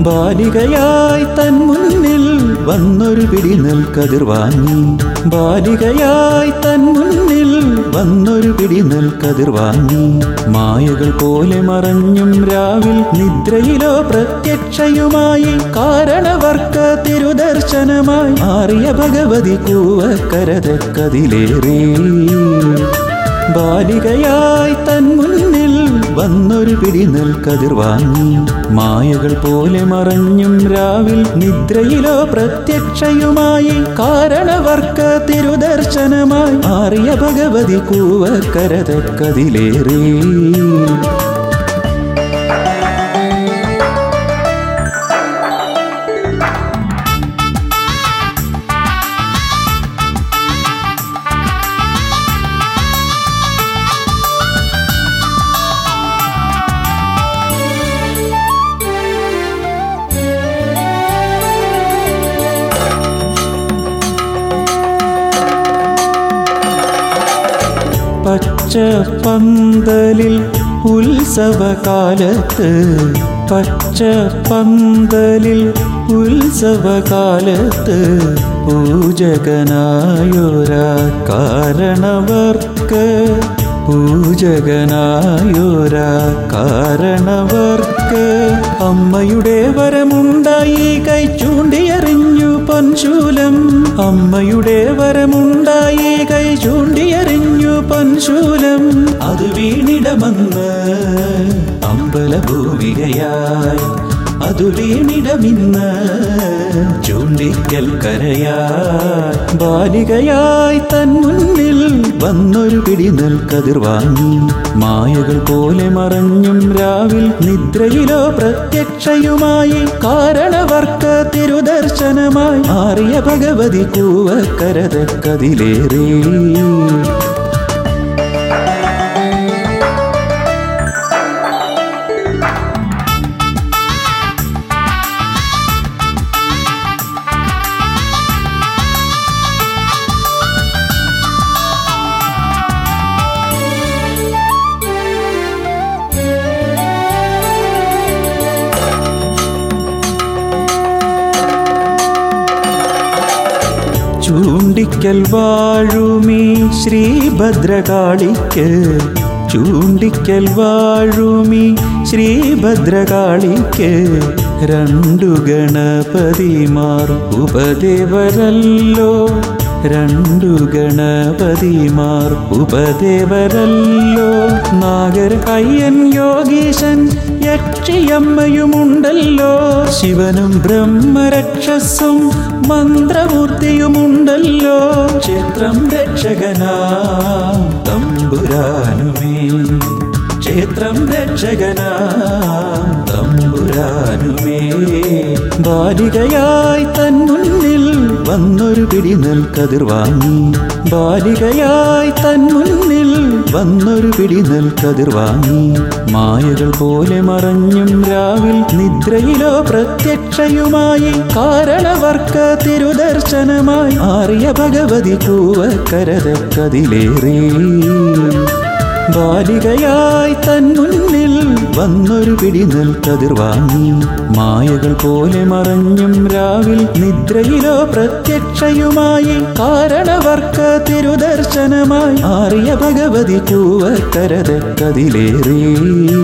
ബാലികയായി തൻ മുന്നിൽ വന്നൊരു പിടി നെൽക്കതിർ വാങ്ങി. ബാലികയായി തൻ മുന്നിൽ വന്നൊരു പിടി നെൽക്കതിർ വാങ്ങി. മായകൾ പോലെ മറഞ്ഞും രാവിൽ നിദ്രയിലോ പ്രത്യക്ഷയുമായി കാരണവർക്ക തിരുദർശനമായി മാറിയ ഭഗവതി കൂവക്കരതക്കതിലേറി. ബാലികയായി തൻ മുന്നിൽ വന്നൊരു പിടി നെൽക്കതിർ വാങ്ങി. മായകൾ പോലെ മറഞ്ഞും രാവിൽ നിദ്രയിലോ പ്രത്യക്ഷയുമായി കാരണവർക്ക തിരുദർശനമായി മാറിയ ഭഗവതി കൂവക്കരതക്കതിലേറി. പച്ചപ്പന്തലിൽ ഉത്സവകാലത്ത്, പച്ചപ്പന്തലിൽ ഉത്സവകാലത്ത് പൂജകനായൊരാ കാരണവർക്ക്, പൂജകനായൊരാ കാരണവർക്ക് അമ്മയുടെ വരമുണ്ടായി കൈ ചൂണ്ടിയെറിഞ്ഞു പൊൻശൂലം. അമ്മയുടെ വരമുണ്ടായി കൈ ചൂണ്ടിയെറിഞ്ഞു പൊൻശൂലം. അത് വീണിടമെന്ന് അമ്പലഭൂമികയായി, അതു വീണിടമിന്ന് ചൂണ്ടിക്കൽ കരയായി. ബാലികയായി തൻ മുന്നിൽ വന്നൊരു പിടി നെൽക്കതിർ വാങ്ങി. മായകൾ പോലെ മറഞ്ഞും രാവിൽ നിദ്രയിലോ പ്രത്യക്ഷയുമായി കാരണവർക്ക തിരുദർശനമായി മാറിയ ഭഗവതി കൂവക്കരതക്കതിലേറി. ചൂണ്ടിക്കൽ വാഴുമീ ശ്രീഭദ്രകാളിക്ക്, ചൂണ്ടിക്കൽ വാഴുമീ ശ്രീഭദ്രകാളിക്ക് രണ്ടു ഗണപതിമാർ ഉപദേവരല്ലോ, രണ്ടു ഗണപതിമാർ ഉപദേവരല്ലോ. നാഗർ അയ്യൻ യോഗീശൻ യക്ഷിയമ്മയുമുണ്ടല്ലോ, ശിവനും ബ്രഹ്മരക്ഷസും മന്ത്രമൂർത്തിയുമുണ്ടല്ലോ. ക്ഷേത്രം രക്ഷകനാം തമ്പുരാനുമേ, ക്ഷേത്രം രക്ഷകനാം തമ്പുരാനുമേ. ബാലികയായി തൻ മുന്നിൽ വന്നൊരു പിടി നെൽക്കതിർ വാങ്ങി. ബാലികയായി തൻ മുന്നിൽ വന്നൊരു പിടി നെൽക്കതിർ വാങ്ങി. മായകൾ പോലെ മറഞ്ഞും രാവിൽ നിദ്രയിലോ പ്രത്യക്ഷയുമായി കാരണവർക്ക തിരുദർശനമായി മാറിയ ഭഗവതി കൂവക്കരതക്കതിലേറി. ബാലികയായി തൻ മുന്നിൽ വന്നൊരു പിടി നെൽക്കതിർ വാങ്ങി. മായകൾ പോലെ മറഞ്ഞും രാവിൽ നിദ്രയിലോ പ്രത്യക്ഷയുമായി കാരണവർക്ക തിരുദർശനമായി മാറിയ ഭഗവതി കൂവക്കരതക്കതിലേറി.